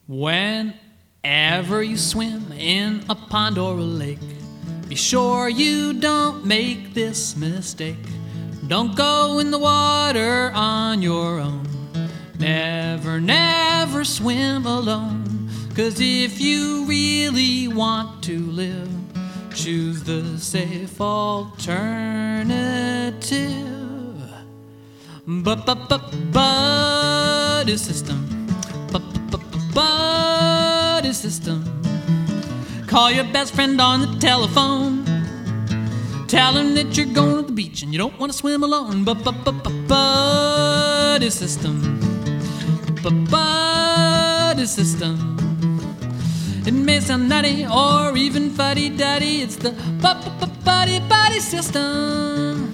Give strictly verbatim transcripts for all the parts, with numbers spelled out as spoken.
Whenever you swim in a pond or a lake, be sure you don't make this mistake. Don't go in the water on your own. Never, never swim alone. 'Cause if you really want to live, choose the safe alternative. Buddy system. Buddy system. Call your best friend on the telephone. Tell him that you're going to the beach and you don't want to swim alone. Buddy system. Buddy system. It may sound nutty or even fuddy-duddy. It's the buddy buddy system.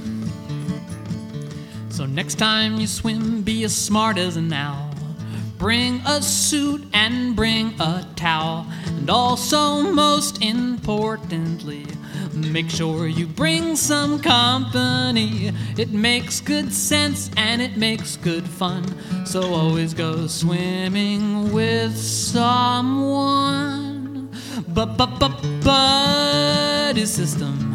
So next time you swim, be as smart as an owl. Bring a suit and bring a towel. And also, most importantly, make sure you bring some company. It makes good sense and it makes good fun. So always go swimming with someone. Buddy system.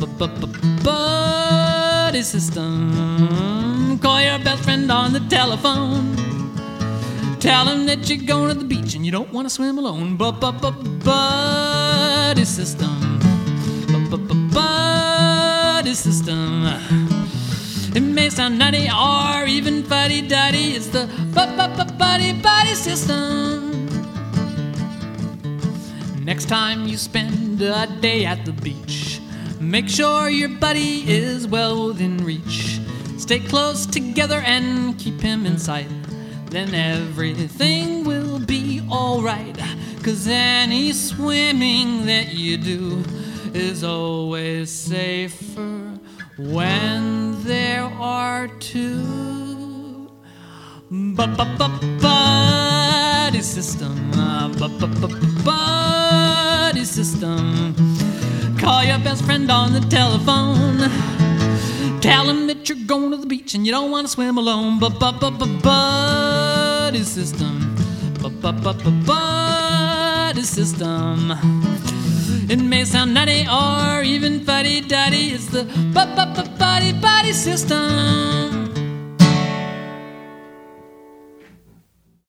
Buddy system. Call your best friend on the telephone. Tell him that you're going to the beach and you don't want to swim alone. Buddy system. Buddy system. It may sound nutty or even fuddy-duddy. It's the buddy buddy system. Next time you spend a day at the beach, make sure your buddy is well within reach. Stay close together and keep him in sight. Then everything will be alright. 'Cause any swimming that you do is always safer when there are two. Buddy system. Buddy system. Call your best friend on the telephone. Tell him that you're going to the beach and you don't want to swim alone. Buddy system. Buddy system. It may sound nutty or even fuddy-duddy. It's the buddy buddy system.